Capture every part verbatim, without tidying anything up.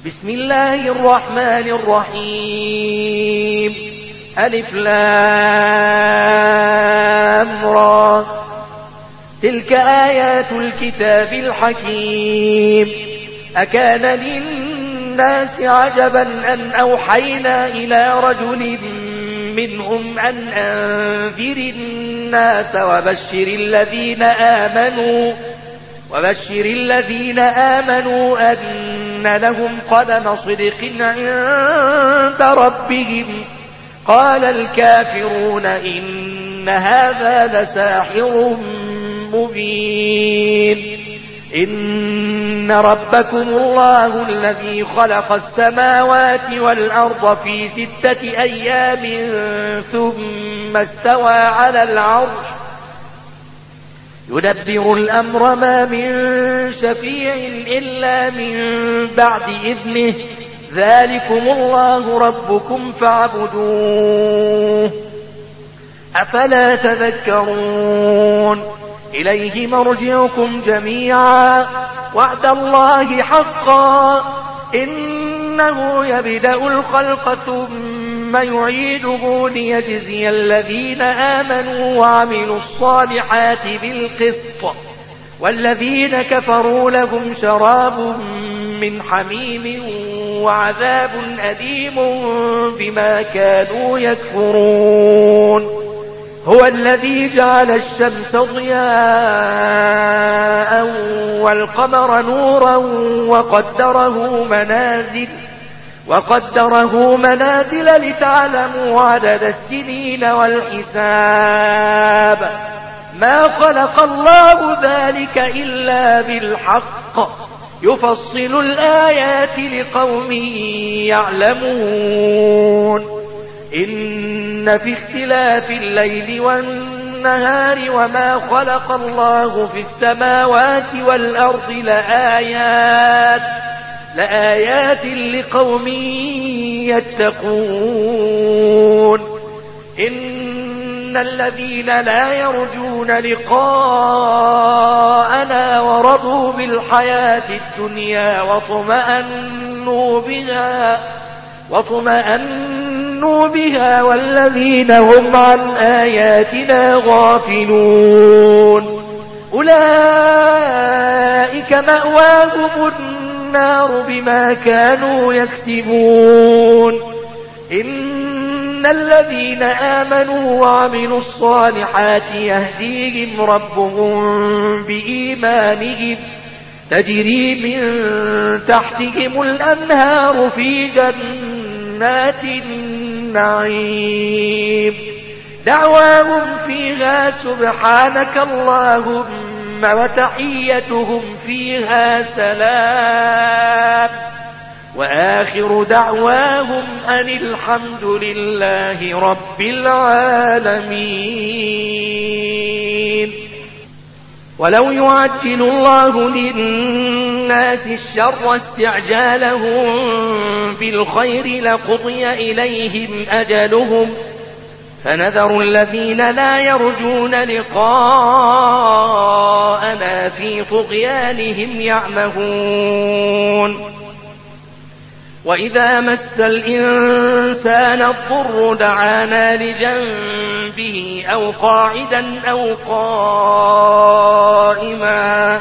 بسم الله الرحمن الرحيم. ألف لام را. تلك آيات الكتاب الحكيم. أكان للناس عجبا أن أوحينا إلى رجل منهم أن أنذر الناس وبشر الذين آمنوا وبشر الذين آمنوا أن لهم قدم صدق عند ربهم. قال الكافرون إن هذا لساحر مبين. إن ربكم الله الذي خلق السماوات والأرض في ستة أيام ثم استوى على العرش يدبر الأمر ما من شفيع إلا من بعد إذنه. ذلكم الله ربكم فاعبدوه أفلا تذكرون. إليه مرجعكم جميعا وعد الله حقا. إنه يبدأ الخلق ثم يعيده ليجزي الذين آمنوا وعملوا الصالحات بالقسط والذين كفروا لهم شراب من حميم وعذاب أليم بما كانوا يكفرون. هو الذي جعل الشمس ضياء والقمر نورا وقدره منازل وقدره منازل لتعلموا عدد السنين والحساب. ما خلق الله ذلك إلا بالحق يفصل الآيات لقوم يعلمون. إن في اختلاف الليل والنهار وما خلق الله في السماوات والأرض لآيات لآيات لقوم يتقون. إن الذين لا يرجون لقاءنا ورضوا بالحياة الدنيا واطمأنوا بها واطمأنوا بها والذين هم عن آياتنا غافلون أولئك مأواهم النار بما كانوا يكسبون. إن الذين آمنوا وعملوا الصالحات يهديهم ربهم بإيمانهم تجري من تحتهم الأنهار في جنات النعيم. دعواهم فيها سبحانك اللهم وتحيتهم فيها سلام وآخر دعواهم أن الحمد لله رب العالمين. ولو يعجل الله للناس الشر استعجالهم بالخير لقضي إليهم أجلهم فنذر الذين لا يرجون لقاءنا في طغيانهم يعمهون. وإذا مس الإنسان الضر دعانا لجنبه أو قاعدا أو قائما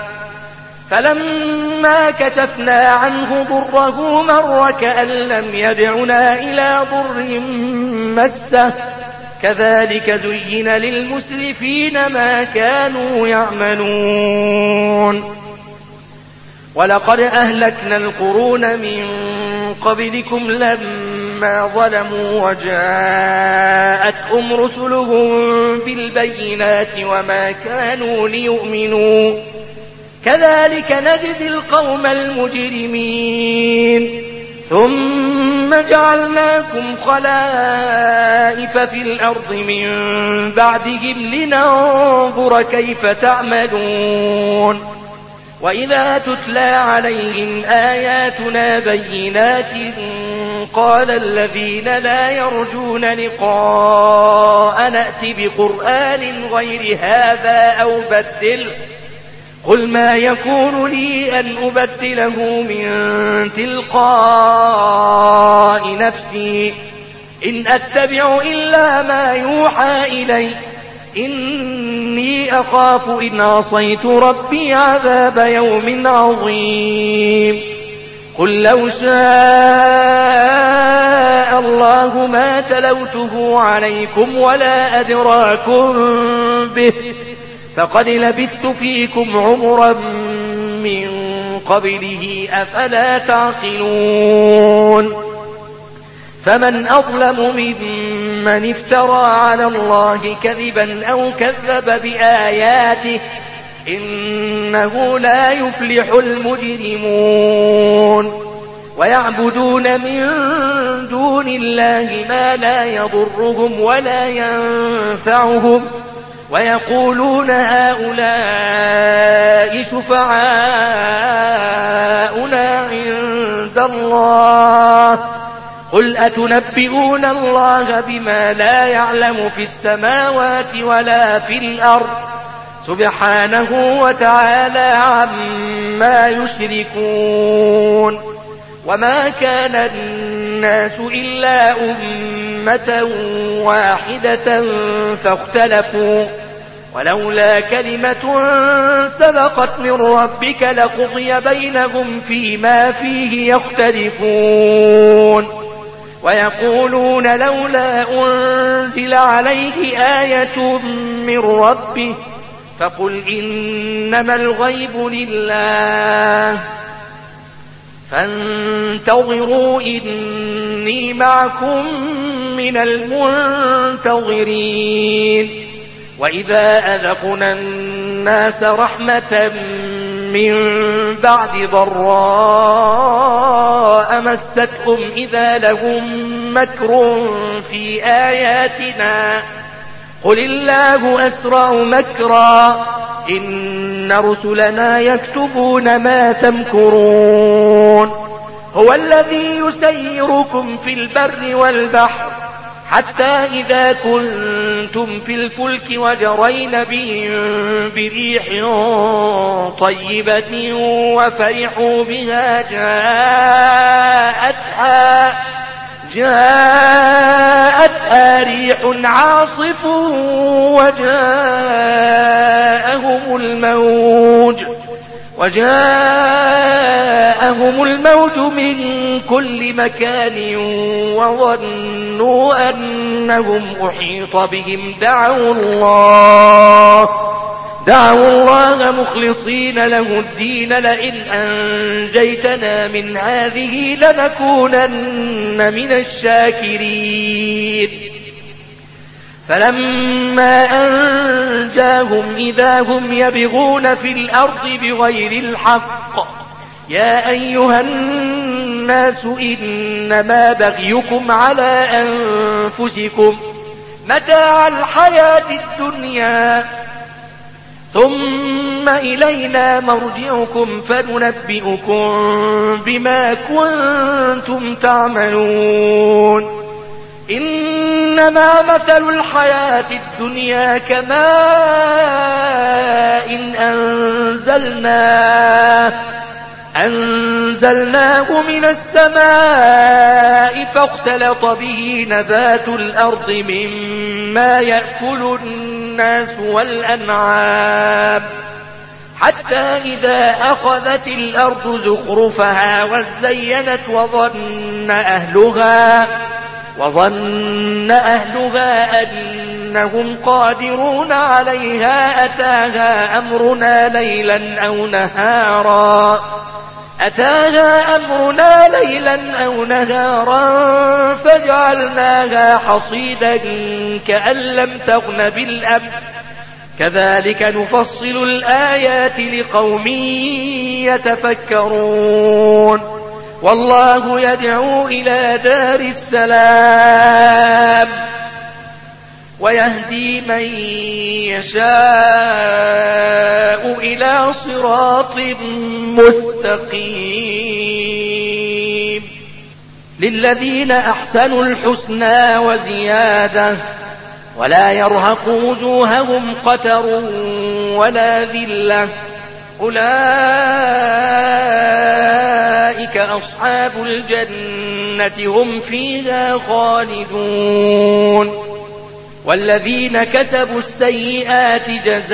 فلما كشفنا عنه ضره مر كأن لم يدعنا إلى ضر مسه. كذلك زين للمسرفين ما كانوا يعملون. ولقد أهلكنا القرون من قبلكم لما ظلموا وجاءتهم رسلهم بالبينات وما كانوا ليؤمنوا. كذلك نجزي القوم المجرمين. ثم جعلناكم خلائف في الأرض من بعدهم لننظر كيف تعملون. وإذا تتلى عليهم آياتنا بينات قال الذين لا يرجون لقاء نأت بقرآن غير هذا أو بدله قل ما يكون لي أن أبدله من تلقاء نفسي إن أتبع إلا ما يوحى إلي إني أخاف إن عصيت ربي عذاب يوم عظيم قل لو شاء الله ما تلوته عليكم ولا أدراكم به فقد لبثت فيكم عمرا من قبله أفلا تعقلون فمن أظلم ممن افترى على الله كذبا أو كذب بآياته إنه لا يفلح المجرمون ويعبدون من دون الله ما لا يضرهم ولا ينفعهم ويقولون هؤلاء شفعاؤنا عند الله قل أتنبئون الله بما لا يعلم في السماوات ولا في الأرض سبحانه وتعالى عما يشركون وما كان الناس إلا أمة واحدة فاختلفوا ولولا كلمة سبقت من ربك لقضي بينهم فيما فيه يختلفون ويقولون لولا أنزل عليه آية من ربه فقل إنما الغيب لله فانتظروا إني معكم من المنتظرين وإذا أذقنا الناس رحمة من بعد ضراء مستهم إذا لهم مكر في آياتنا قل الله أسرع مكرا إن رسلنا يكتبون ما تمكرون هو الذي يسيركم في البر والبحر حتى إذا كنتم في الفلك وجرين بهم بريح طيبة وفرحوا بها جاءتها جاءتها ريح عاصف وجاءهم الموج وجاءهم الموج من كل مكان وظنوا أنهم أحيط بهم دعوا الله دعوا الله مخلصين له الدين لئن أنجيتنا من هذه لنكونن من الشاكرين فلما أنجاهم إذا هم يبغون في الأرض بغير الحق يا أيها الناس إنما بغيكم على أنفسكم متاع الحياة الدنيا ثم إلينا مرجعكم فننبئكم بما كنتم تعملون إنما مثل الحياة الدنيا كماء إن أنزلناه أنزلناه من السماء فاختلط به نبات الأرض مما يأكل الناس والأنعام حتى إذا أخذت الأرض زخرفها وزينت وظن أهلها وظن أهلها أنهم قادرون عليها أتاها أمرنا ليلا أو نهارا أتاها أمرنا ليلا أو نهارا فجعلناها حصيدا كأن لم تغن بالأمس كذلك نفصل الآيات لقوم يتفكرون والله يدعو إلى دار السلام ويهدي من يشاء إلى صراط مستقيم للذين أحسنوا الحسنى وزيادة ولا يرهق وجوههم قتر ولا ذلة أولئك أصحاب الجنة هم فيها خالدون والذين كسبوا السيئات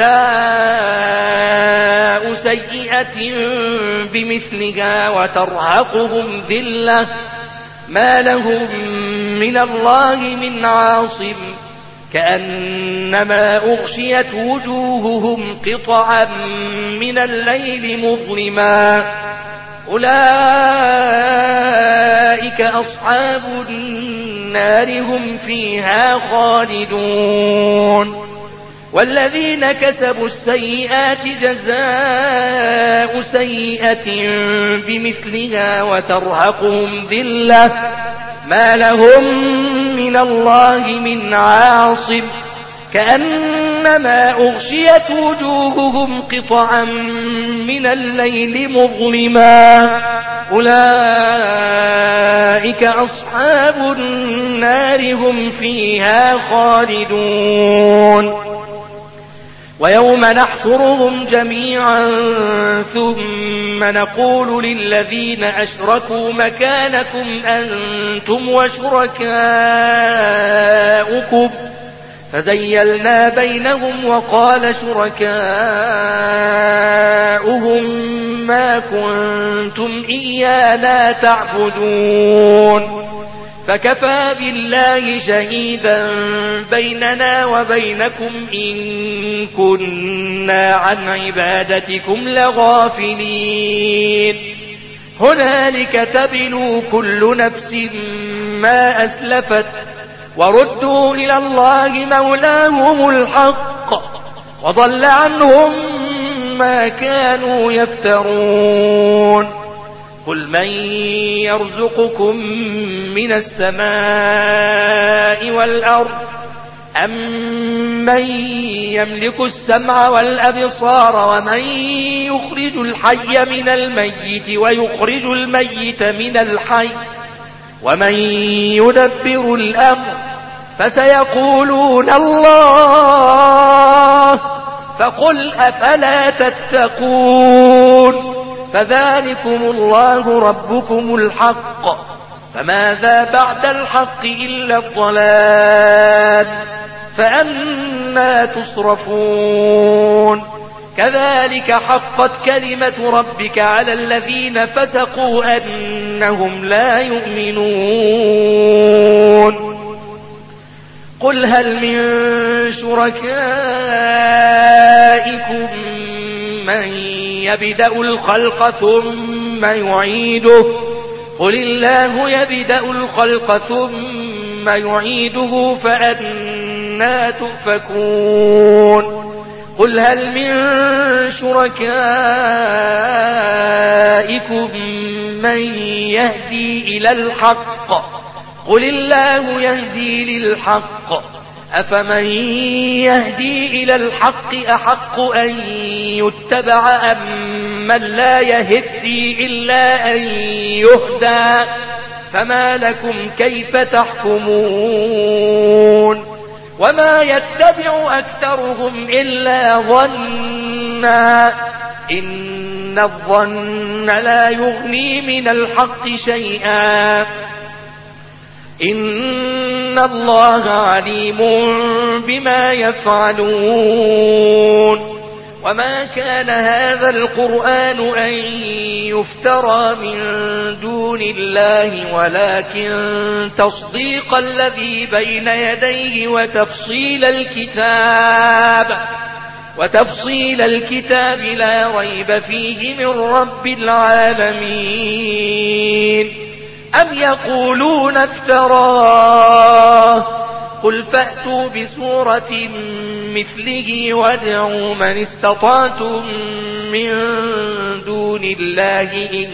جزاء سيئة بمثلها وترهقهم ذلة ما لهم من الله من عاصم كأنما أغشيت وجوههم قطعا من الليل مظلما أولئك أصحاب النار هم فيها خالدون والذين كسبوا السيئات جزاء سيئة بمثلها وترهقهم ذلة ما لهم من الله من عاصم كأنما أغشيت وجوههم قطعا من الليل مظلما أولئك أصحاب النار هم فيها خالدون ويوم نحشرهم جميعا ثم نقول للذين أشركوا مكانكم أنتم وشركاؤكم فزيلنا بينهم وقال شركاؤهم ما كنتم إيانا تعبدون فكفى بالله شهيدا بيننا وبينكم إن كنا عن عبادتكم لغافلين هنالك تبلو كل نفس ما أسلفت وردوا إلى الله مولاهم الحق وضل عنهم ما كانوا يفترون قل من يرزقكم من السماء والأرض أم من يملك السمع والأبصار ومن يخرج الحي من الميت ويخرج الميت من الحي ومن يدبر الأمر فسيقولون الله فقل أفلا تتقون فذلكم الله ربكم الحق فماذا بعد الحق إلا الضلال فأنى تصرفون كذلك حقت كلمة ربك على الذين فسقوا أنهم لا يؤمنون قل هل من شركائكم من يبدأ الخلق ثم يعيده قل الله يبدأ الخلق ثم يعيده فأنى تؤفكون قل هل من شركائكم من يهدي إلى الحق قل الله يهدي للحق أفمن يهدي إلى الحق أحق أن يتبع أم من لا يهدي إلا أن يهدى فما لكم كيف تحكمون وما يتبع أكثرهم إلا ظنا إن الظن لا يغني من الحق شيئا إن الله عليم بما يفعلون وما كان هذا القرآن أن يفترى من دون الله ولكن تصديق الذي بين يديه وتفصيل الكتاب وتفصيل الكتاب لا ريب فيه من رب العالمين أم يقولون افتراه قل فأتوا بسورة مثله وادعوا من استطعتم من دون الله إن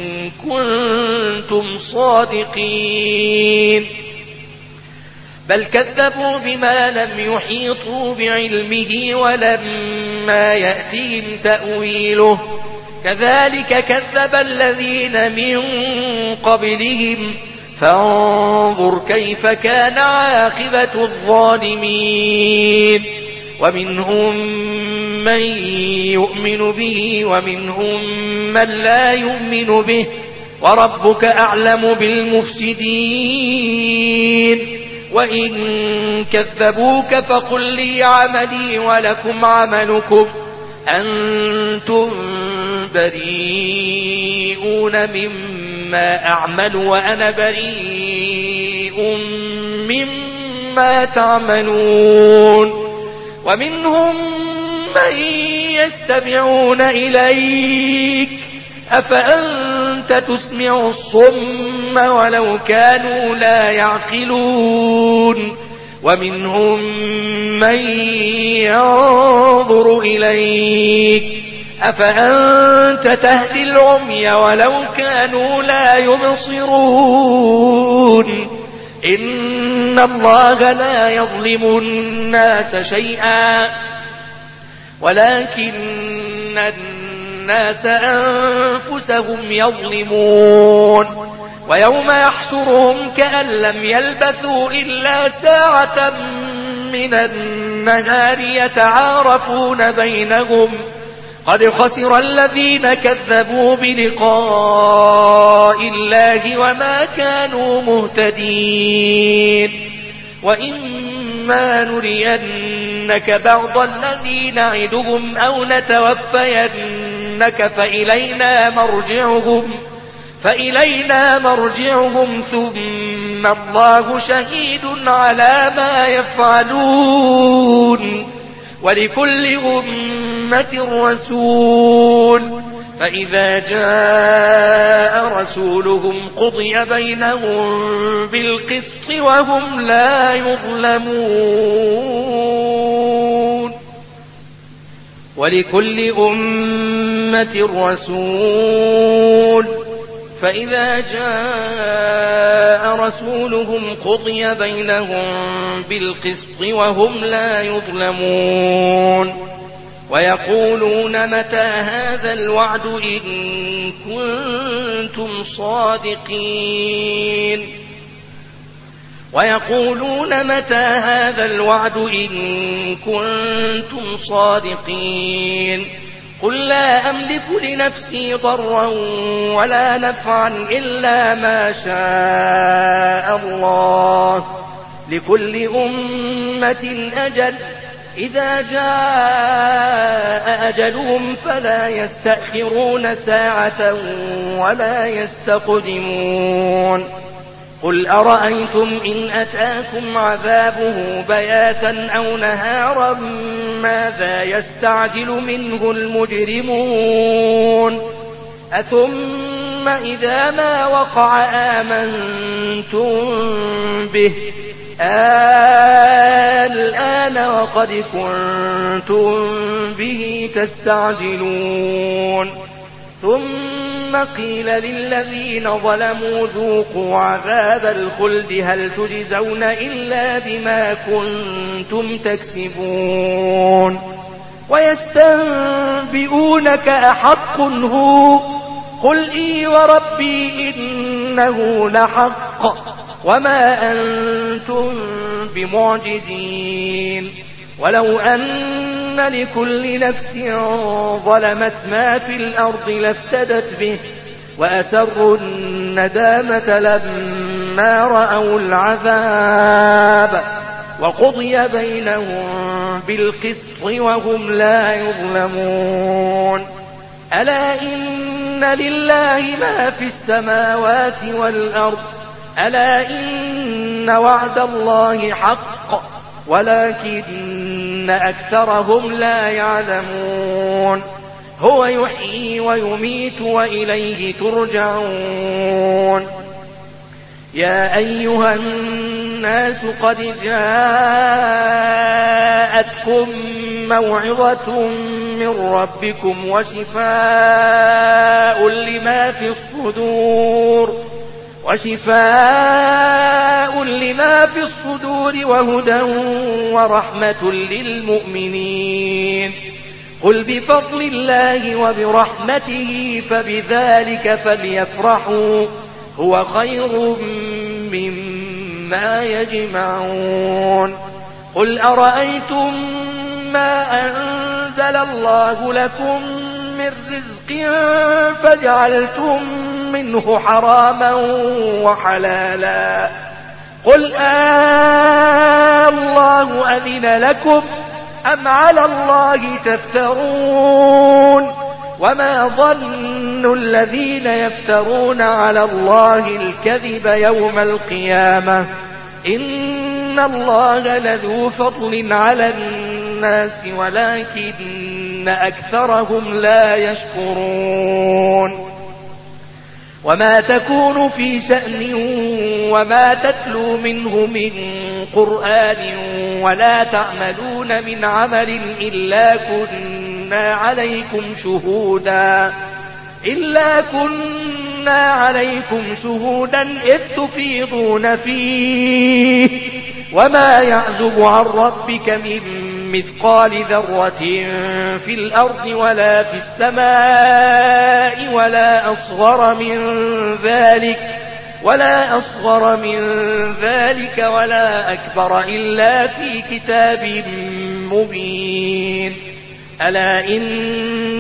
كنتم صادقين بل كذبوا بما لم يحيطوا بعلمه ولما يأتهم تأويله كذلك كذب الذين من قبلهم فانظر كيف كان عاقبة الظالمين ومنهم من يؤمن به ومنهم من لا يؤمن به وربك أعلم بالمفسدين وإن كذبوك فقل لي عملي ولكم عملكم أنتم بريئون مما أعمل وأنا بريء مما تعملون ومنهم من يستمعون إليك أفأنت تسمع الصم ولو كانوا لا يعقلون ومنهم من ينظر إليك أفأنت تهدي العمي ولو كانوا لا يبصرون إن الله لا يظلم الناس شيئا ولكن الناس أنفسهم يظلمون ويوم يحشرهم كأن لم يلبثوا إلا ساعة من النهار يتعارفون بينهم قد خسر الذين كذبوا بلقاء الله وما كانوا مهتدين وإما نرينك بعض الذي نعدهم أو نتوفينك فإلينا مرجعهم فإلينا مرجعهم ثم الله شهيد على ما يفعلون ولكل أمة رسول فإذا جاء رسولهم قضي بينهم بالقسط وهم لا يظلمون ولكل أمة رسول فإذا جاء رسولهم قضي بينهم بالقسط وهم لا يظلمون ويقولون متى هذا الوعد إن كنتم صادقين ويقولون متى هذا الوعد إن كنتم صادقين قل لا أملك لنفسي ضرا ولا نفعا إلا ما شاء الله لكل أمة أجل إذا جاء أجلهم فلا يستأخرون ساعة ولا يستقدمون قل أرأيتم إن أتاكم عذابه بياتا أو نهارا ماذا يستعجل منه المجرمون أثم إذا ما وقع آمنتم به الآن وقد كنتم به تستعجلون ثم قيل للذين ظلموا ذوقوا عذاب الخلد هل تجزون إلا بما كنتم تكسبون ويستنبئونك أحق هو قل إي وربي إنه لحق وما أنتم بمعجزين ولو أن لكل نفس ظلمت ما في الأرض لافتدت به وأسروا الندامة لما رأوا العذاب وقضي بينهم بالقسط وهم لا يظلمون ألا إن لله ما في السماوات والأرض ألا إن وعد الله حق ولكن أكثرهم لا يعلمون هو يحيي ويميت وإليه ترجعون يا أيها الناس قد جاءتكم موعظة من ربكم وشفاء لما في الصدور وشفاء لما في الصدور وهدى ورحمة للمؤمنين قل بفضل الله وبرحمته فبذلك فليفرحوا هو خير مما يجمعون قل أرأيتم ما أنزل أنزل الله لكم من رزق فجعلتم منه حراما وحلالا قل آه الله أذن لكم أم على الله تفترون وما ظن الذين يفترون على الله الكذب يوم القيامة إن الله لذو فضل على الناس ولكن أكثرهم لا يشكرون وما تكون في شأن وما تتلو منه من قرآن ولا تعملون من عمل إلا كنا عليكم شهودا إلا كنا عليكم شهودا إذ تفيضون فيه وما يعزب عن ربك من مثقال ذرة في الأرض ولا في السماء ولا أصغر من ذلك ولا أصغر من ذلك ولا أكبر إلا في كتاب مبين ألا إن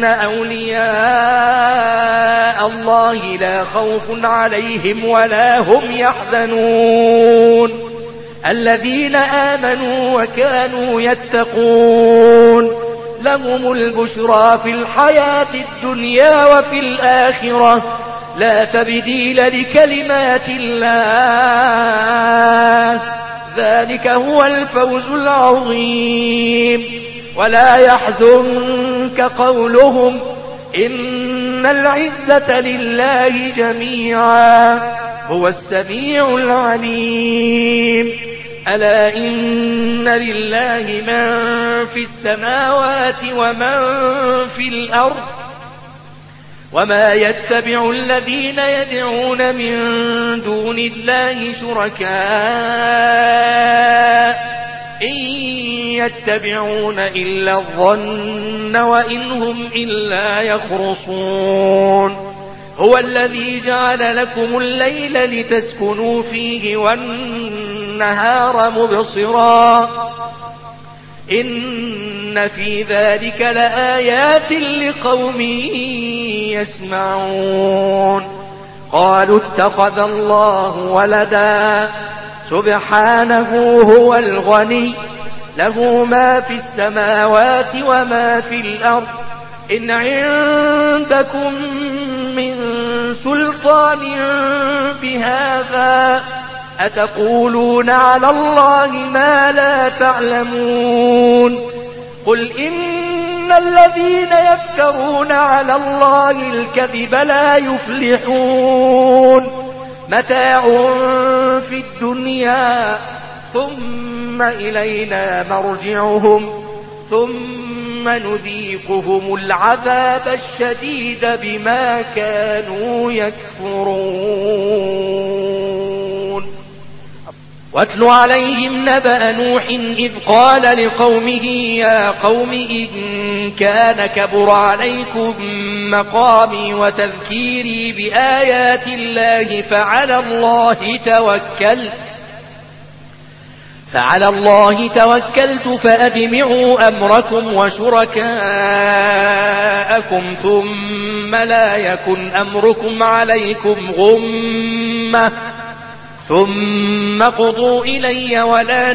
أولياء الله لا خوف عليهم ولا هم يحزنون الذين آمنوا وكانوا يتقون لهم البشرى في الحياة الدنيا وفي الآخرة لا تبديل لكلمات الله ذلك هو الفوز العظيم ولا يحزنك قولهم إن العزة لله جميعا هو السميع العليم ألا إن لله من في السماوات ومن في الأرض وما يتبع الذين يدعون من دون الله شركاء إن يتبعون إلا الظن وإن هم إلا يخرصون هو الذي جعل لكم الليل لتسكنوا فيه والنهار مبصرا إن في ذلك لآيات لقوم يسمعون قالوا اتخذ الله ولدا سبحانه هو الغني له ما في السماوات وما في الأرض إن عندكم من سلطان بهذا أتقولون على الله ما لا تعلمون قل إن الذين يفترون على الله الكذب لا يفلحون متاع في الدنيا ثم إلينا مرجعهم ثم نذيقهم العذاب الشديد بما كانوا يكفرون واتل عليهم نبأ نوح إذ قال لقومه يا قوم إن كان كبر عليكم مقامي وتذكيري بآيات الله فعلى الله توكلت فعلى الله توكلت فأجمعوا أمركم وشركاءكم ثم لا يكن أمركم عليكم غمة ثم قضوا إلي ولا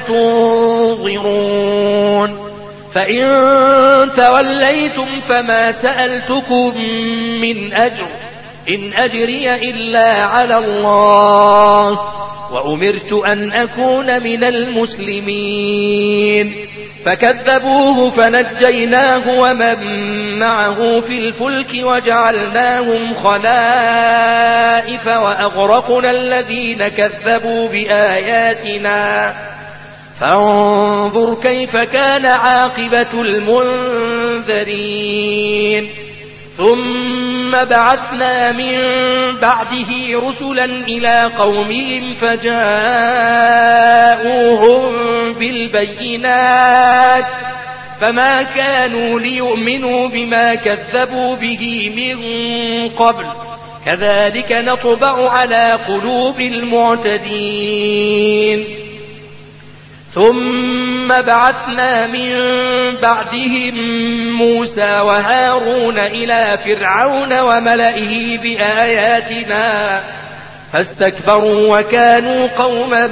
تنظرون فإن توليتم فما سألتكم من أجر إن أجري إلا على الله وأمرت أن أكون من المسلمين فكذبوه فنجيناه ومن معه في الفلك وجعلناهم خلائف وأغرقنا الذين كذبوا بآياتنا فانظر كيف كان عاقبة المنذرين ثم بعثنا من بعده رسلا إلى قومهم فجاءوهم بالبينات فما كانوا ليؤمنوا بما كذبوا به من قبل كذلك نطبع على قلوب المعتدين ثم بعثنا من بعدهم موسى وهارون إلى فرعون وملئه بآياتنا فاستكبروا وكانوا قوما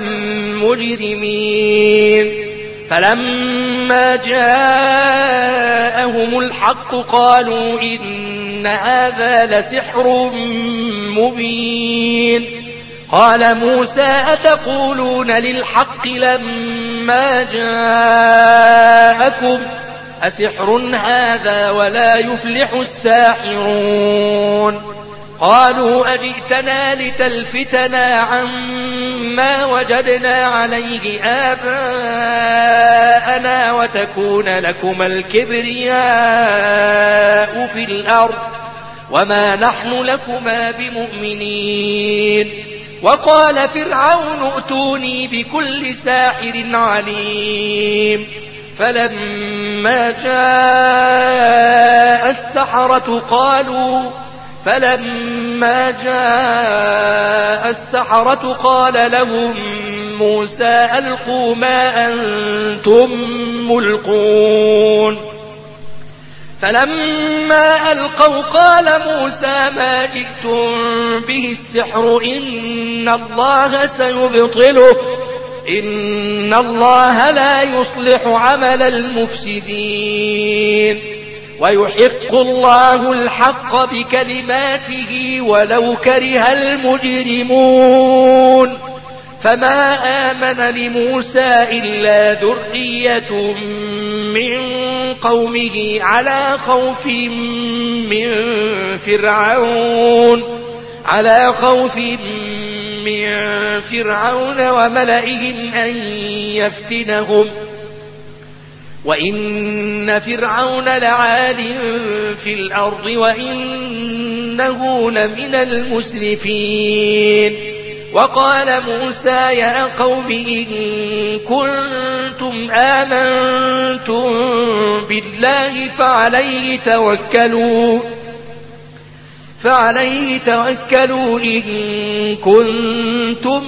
مجرمين فلما جاءهم الحق قالوا إن هذا لسحر مبين قال موسى أتقولون للحق لما جاءكم أسحر هذا ولا يفلح الساحرون قالوا أجئتنا لتلفتنا عما وجدنا عليه آباءنا وتكون لكما الكبرياء في الأرض وما نحن لكما بمؤمنين وقال فرعون ائتوني بكل ساحر عليم فلما جاء السحرة قالوا فلما جاء السحرة قال لهم موسى ألقوا ما أنتم ملقون فلما ألقوا قال موسى ما جئتم به السحر إن الله سيبطله إن الله لا يصلح عمل المفسدين ويحق الله الحق بكلماته ولو كره المجرمون فما آمن لموسى إلا ذرية من قومه على خوف من فرعون على خوف من فرعون وملئهم أن يفتنهم وإن فرعون لعال في الأرض وإنه لمن المسرفين وقال موسى يا قوم إن كنتم آمنتم بالله فعليه توكلوا فعليه توكلوا إن كنتم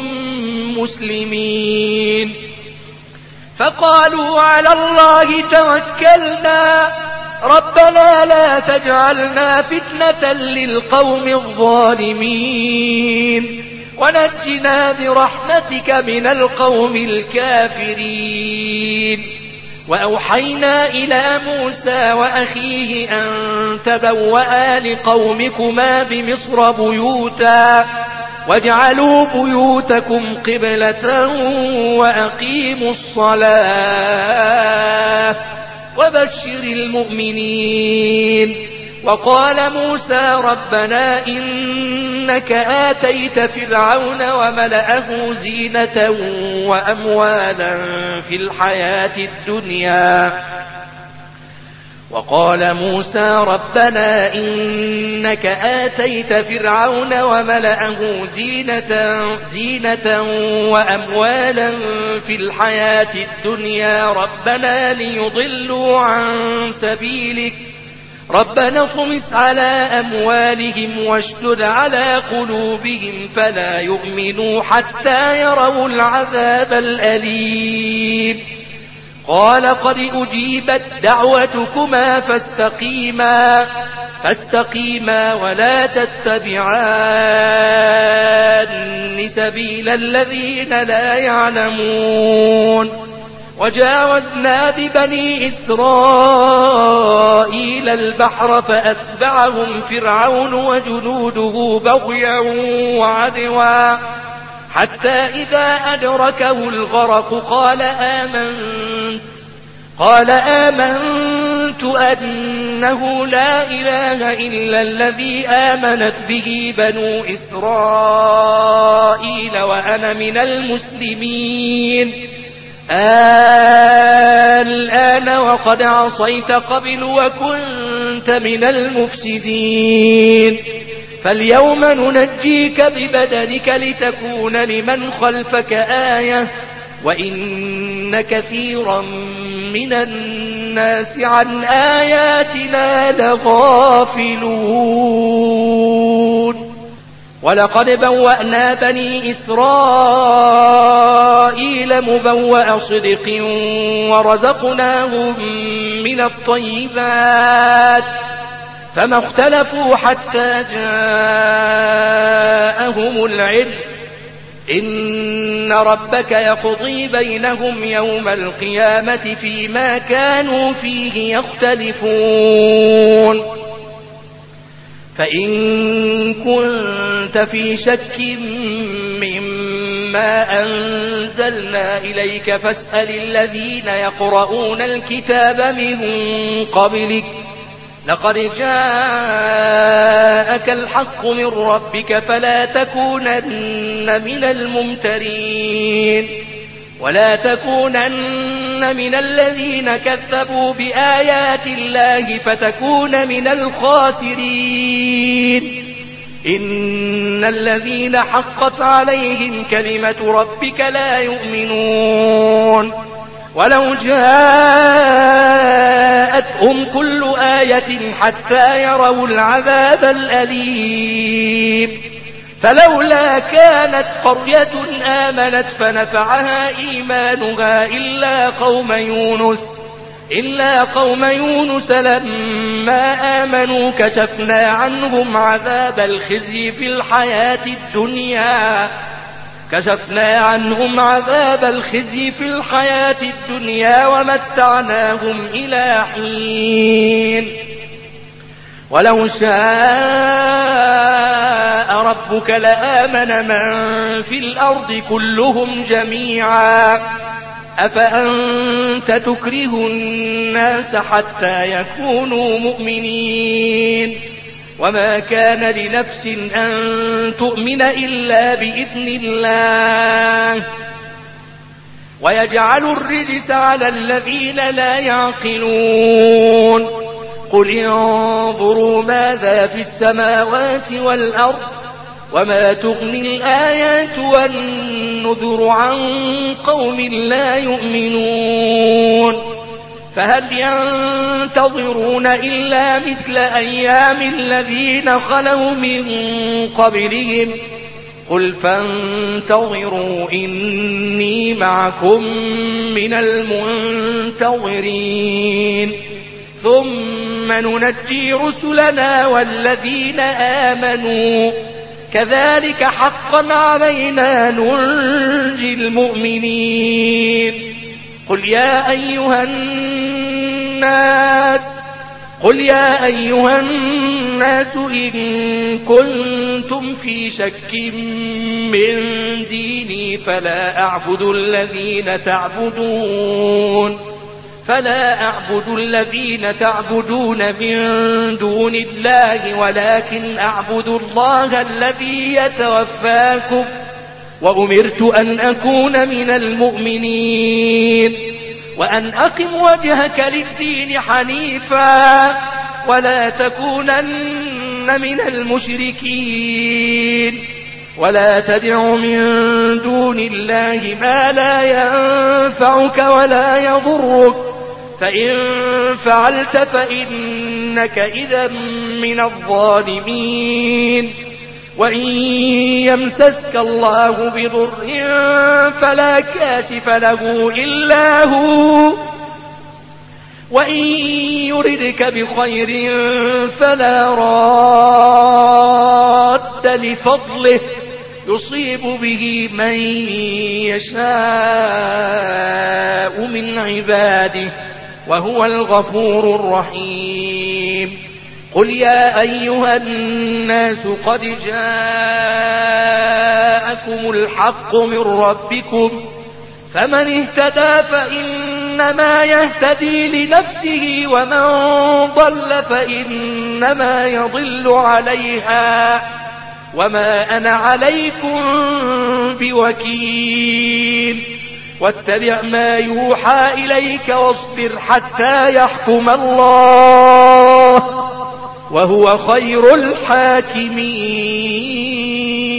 مسلمين فقالوا على الله توكلنا ربنا لا تجعلنا فتنة للقوم الظالمين ونجنا برحمتك من القوم الكافرين وأوحينا إلى موسى وأخيه أن تبوأ لقومكما بمصر بيوتا واجعلوا بيوتكم قبلة وأقيموا الصلاة وبشر المؤمنين وقال موسى ربنا إنك آتيت فرعون وملأه زينة وأموالا في الحياة الدنيا وقال موسى ربنا إنك آتيت فرعون وملأه زينة, زينة وأموالا في الحياة الدنيا ربنا ليضلوا عن سبيلك ربنا اطمس على أموالهم واشدد على قلوبهم فلا يؤمنوا حتى يروا العذاب الأليم قال قد أجيبت دعوتكما فاستقيما فاستقيما ولا تتبعان سبيل الذين لا يعلمون وجاوزنا ببني إسرائيل البحر فأتبعهم فرعون وجنوده بغيا وعدوا حتى إذا أدركه الغرق قال آمنت قال آمنت أنه لا إله إلا الذي آمنت به بنو إسرائيل وأنا من المسلمين الآن وقد عصيت قبل وكنت من المفسدين فاليوم ننجيك ببدنك لتكون لمن خلفك آية وإن كثيرا من الناس عن آياتنا لغافلون ولقد بوأنا بني إسرائيل مبوأ صدق ورزقناهم من الطيبات فما اختلفوا حتى جاءهم العلم إن ربك يقضي بينهم يوم القيامة فيما كانوا فيه يختلفون فإن كنت في شك مما أنزلنا إليك فاسأل الذين يقرؤون الكتاب من قبلك لقد جاءك الحق من ربك فلا تكونن من الممترين ولا تكونن من الذين كذبوا بآيات الله فتكون من الخاسرين إن الذين حقت عليهم كلمة ربك لا يؤمنون ولو جاءتهم كل آية حتى يروا العذاب الأليم فلولا كانت قرية آمنت فنفعها إيمانها إلا قوم يونس إلا قوم يونس لما آمنوا كشفنا عنهم عذاب الخزي في الحياة الدنيا كشفنا عنهم عذاب الخزي في الحياة الدنيا ومتعناهم إلى حين ولو شاء ربك لآمن من في الأرض كلهم جميعا أفأنت تكره الناس حتى يكونوا مؤمنين وما كان لنفس أن تؤمن إلا بإذن الله ويجعل الرجس على الذين لا يعقلون قل انظروا ماذا في السماوات والأرض وما تغني الآيات والنذر عن قوم لا يؤمنون فهل ينتظرون إلا مثل أيام الذين خلوا من قبلهم قل فانتظروا إني معكم من المنتظرين ثم ننجي رسلنا والذين آمنوا كذلك حقا علينا ننجي المؤمنين قل يا أيها الناس قل يا أيها الناس إن كنتم في شك من ديني فلا أعبد الذين تعبدون فلا أعبد الذين تعبدون من دون الله ولكن أعبد الله الذي يتوفاكم وأمرت أن أكون من المؤمنين وأن أقم وجهك للدين حنيفا ولا تكونن من المشركين ولا تدع من دون الله ما لا ينفعك ولا يضرك فإن فعلت فإنك إذا من الظالمين وإن يمسسك الله بضر فلا كاشف له إلا هو وإن يردك بخير فلا راد لفضله يصيب به من يشاء من عباده وهو الغفور الرحيم قل يا أيها الناس قد جاءكم الحق من ربكم فمن اهتدى فإنما يهتدي لنفسه ومن ضل فإنما يضل عليها وما أنا عليكم بوكيل واتبع ما يوحى إليك واصبر حتى يحكم الله وهو خير الحاكمين